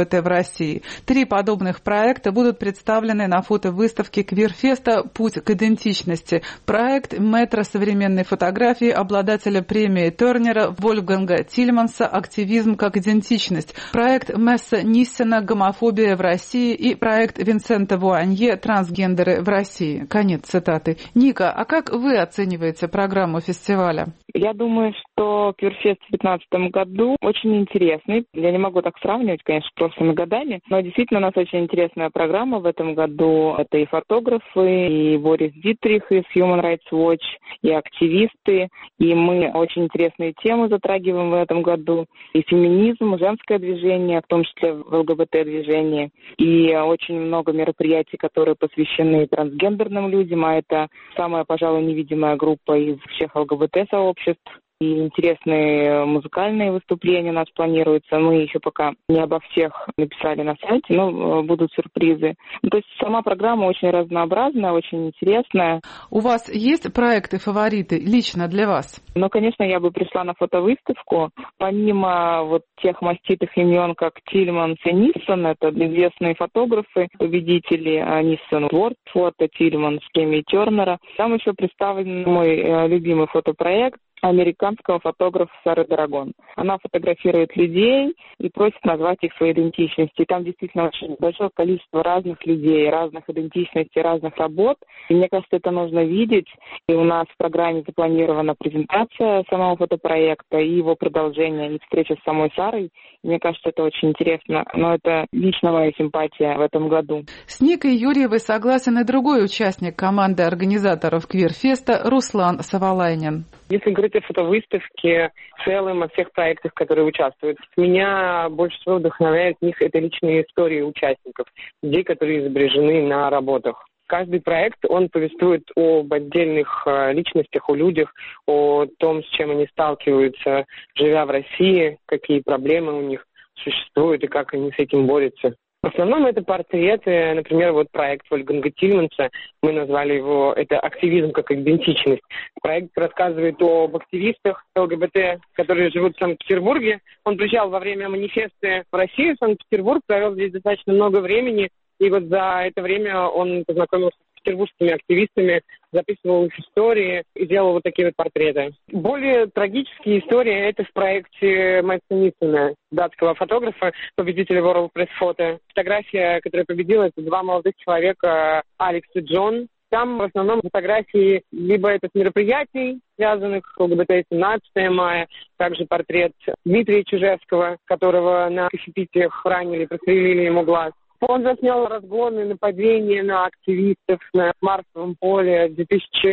России. 3 подобных проекта будут представлены на фотовыставке Квирфеста «Путь к идентичности». Проект «Метро современной фотографии» обладателя премии Тернера Вольфганга Тильманса «Активизм как идентичность», проект Месса Ниссена «Гомофобия в России» и проект Винсента Вуанье «Трансгендеры в России». Конец цитаты. Ника, а как вы оцениваете программу фестиваля? Я думаю, что Квирфест в 2015 году очень интересный. Я не могу так сравнивать, конечно, с прошлыми годами, но действительно у нас очень интересная программа в этом году. Это и фотографы, и Борис Дитрих из Human Rights Watch, и активисты, и мы очень интересные темы затрагиваем в этом году. И феминизм, женское движение, в том числе в ЛГБТ-движении, и очень много мероприятий, которые посвящены трансгендерным людям, а это самая, пожалуй, невидимая группа из всех ЛГБТ-сообществ. И интересные музыкальные выступления у нас планируются. Мы еще пока не обо всех написали на сайте, но будут сюрпризы. То есть сама программа очень разнообразная, очень интересная. У вас есть проекты-фавориты лично для вас? Ну, конечно, я бы пришла на фотовыставку. Помимо вот тех маститых имен, как Тильманс и Ниссон, это известные фотографы, победители Ниссон World Photo, Тильманс премии Тернера. Там еще представлен мой любимый фотопроект американского фотографа Сары Дорагон. Она фотографирует людей и просит назвать их своей идентичностью. И там действительно очень большое количество разных людей, разных идентичностей, разных работ. И мне кажется, это нужно видеть. И у нас в программе запланирована презентация самого фотопроекта и его продолжение, и встреча с самой Сарой. И мне кажется, это очень интересно. Но это лично моя симпатия в этом году. С Никой Юрьевой согласен и другой участник команды организаторов Квирфеста Руслан Савалайнин. Если говорить о фотовыставке в целом, о всех проектах, которые участвуют, меня больше всего вдохновляет в них это личные истории участников, людей, которые изображены на работах. Каждый проект, он повествует об отдельных личностях, о людях, о том, с чем они сталкиваются, живя в России, какие проблемы у них существуют и как они с этим борются. В основном это портреты, например, вот проект Вольфганга Тильманса, мы назвали его, это «Активизм как идентичность». Проект рассказывает об активистах ЛГБТ, которые живут в Санкт-Петербурге. Он приезжал во время манифеста в Россию, в Санкт-Петербург, провел здесь достаточно много времени, и вот за это время он познакомился с петербургскими активистами, записывал их истории и делал вот такие вот портреты. Более трагические истории — это в проекте Месса Ниссена, датского фотографа, победителя World Press Photo. Фотография, которая победила, это 2 молодых человека, Алекс и Джон. Там в основном фотографии либо это с мероприятий, связанных с ЛГБТ, 17 мая, также портрет Дмитрия Чижевского, которого на кофепитиях ранили, прострелили ему глаз. Он заснял разгоны, нападения на активистов на Марсовом поле в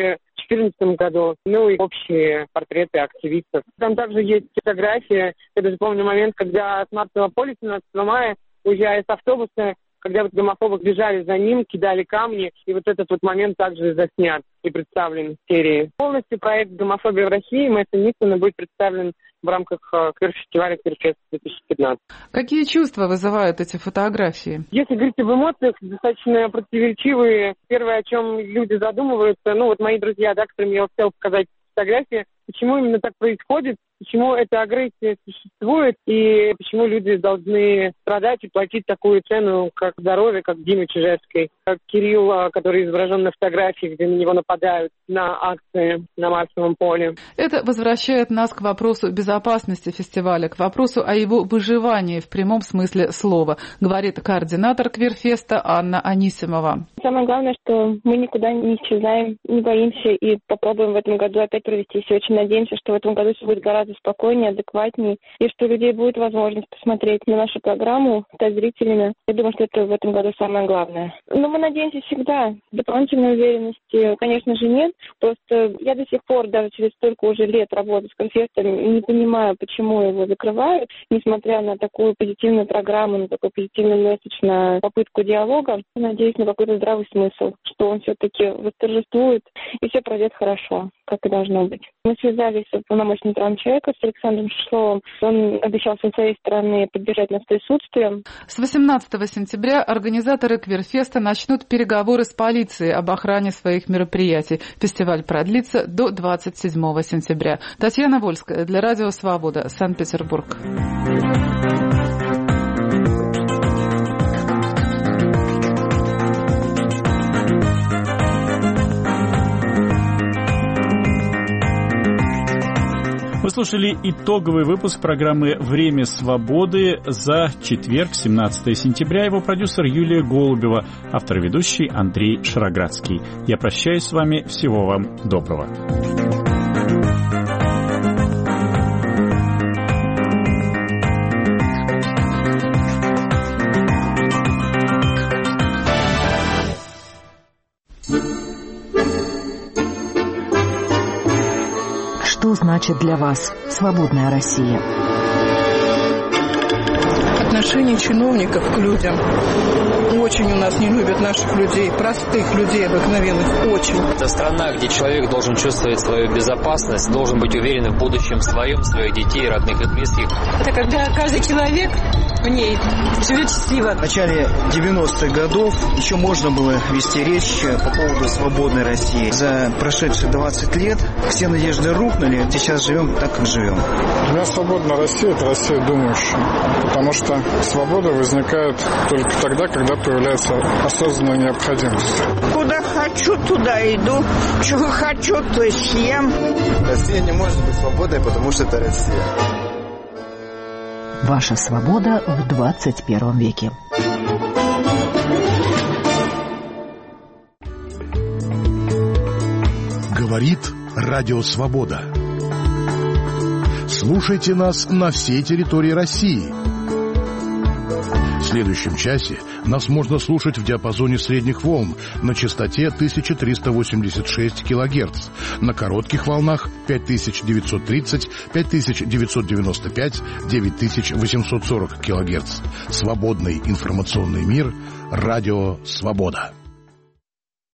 2014 году, ну и общие портреты активистов. Там также есть фотография, я даже помню момент, когда с Марсового поля 17 мая, уезжая с автобуса, когда вот гомофобы бежали за ним, кидали камни, и вот этот вот момент также заснят и представлен в серии. Полностью проект «Гомофобия в России» Месса Ниссена будет представлен в рамках квир-фестиваля Квирфест 2015. Какие чувства вызывают эти фотографии? Если говорить об эмоциях, достаточно противоречивые. Первое, о чем люди задумываются, ну вот мои друзья, да, которым я успел показать фотографии, почему именно так происходит, почему эта агрессия существует и почему люди должны страдать и платить такую цену, как здоровье, как Диме Чижевской, как Кирилл, который изображен на фотографии, где на него нападают на акции на Марсовом поле. Это возвращает нас к вопросу безопасности фестиваля, к вопросу о его выживании в прямом смысле слова, говорит координатор Квирфеста Анна Анисимова. Самое главное, что мы никуда не исчезаем, не боимся и попробуем в этом году опять провести. Все очень надеемся, что в этом году все будет гораздо спокойнее, адекватнее, и что у людей будет возможность посмотреть на нашу программу, стать зрителями. Я думаю, что это в этом году самое главное. Но мы надеемся всегда. Дополнительной уверенности, конечно же, нет. Просто я до сих пор, даже через столько уже лет работы с Квирфестом, не понимаю, почему его закрывают, несмотря на такую позитивную программу, на такой позитивный месседж, на попытку диалога. Надеюсь на какой-то здравый смысл, что он все-таки восторжествует, и все пройдет хорошо, как и должно быть. Мы связались с полномочным правом человека, с Александром Шишловым. Он обещал со своей стороны поддержать нас присутствием. С 18 сентября организаторы Квирфеста начнут переговоры с полицией об охране своих мероприятий. Фестиваль продлится до 27 сентября. Татьяна Вольская для Радио Свобода, Санкт-Петербург. Вы слушали итоговый выпуск программы «Время свободы» за четверг, 17 сентября. Его продюсер Юлия Голубева, автор и ведущий Андрей Шароградский. Я прощаюсь с вами. Всего вам доброго. Что значит для вас свободная Россия? Отношение чиновников к людям. Очень у нас не любят наших людей, простых людей обыкновенных, очень. Это страна, где человек должен чувствовать свою безопасность, должен быть уверен в будущем своем, своих детей, родных и близких. Это когда каждый человек в ней живет счастливо. В начале 90-х годов еще можно было вести речь по поводу свободной России. За прошедшие 20 лет все надежды рухнули, сейчас живем так, как живем. Для меня свободная Россия – это Россия думающая, потому что свобода возникает только тогда, когда появляется осознанная необходимость. Куда хочу, туда иду. Чего хочу, то и съем. Россия не может быть свободной, потому что это Россия. Ваша свобода в 21 веке. Говорит Радио Свобода. Слушайте нас на всей территории России. В следующем часе нас можно слушать в диапазоне средних волн на частоте 1386 кГц, на коротких волнах 5930, 5995, 9840 кГц. Свободный информационный мир. Радио Свобода.